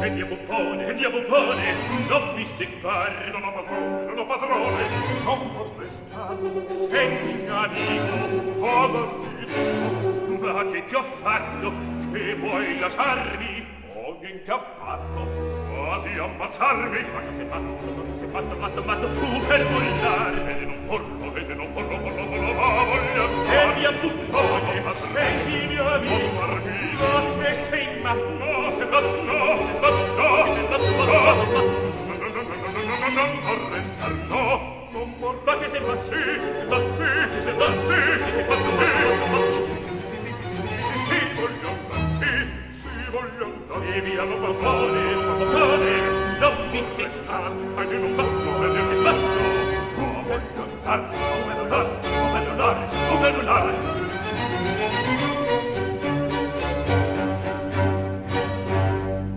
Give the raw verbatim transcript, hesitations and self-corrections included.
E via buffone, e via buffone, non mi seccare. Non ho padrone, non ho padrone, non vorrei stare. Senti, mio amico, vada, ma che ti ho fatto, che vuoi lasciarmi? Oh, niente ha fatto, quasi ammazzarmi. Ma che sei matto, ma che sei matto, matto, matto, fu per burlare. Vede non porlo, vede non porlo, porlo, porlo, ma voglio andare. E via buffone, senti, mio amico, ma che sei matto, no, sei matto, no, sei matto, no, sei matto, no. Non vorrei star, no, non vorrei. Ma che sei matto, sì, sei matto, sì, sei matto, sì, sei matto, sì, sì, sì, sì, sì, sì, sì, sì, voglio andare, sì, sì, voglio andare. E via buffone, buffone, non mi sei sta, ma che non matto, ma che sei matto. Fu, voglio andare, come non andare, come non andare, come non andare.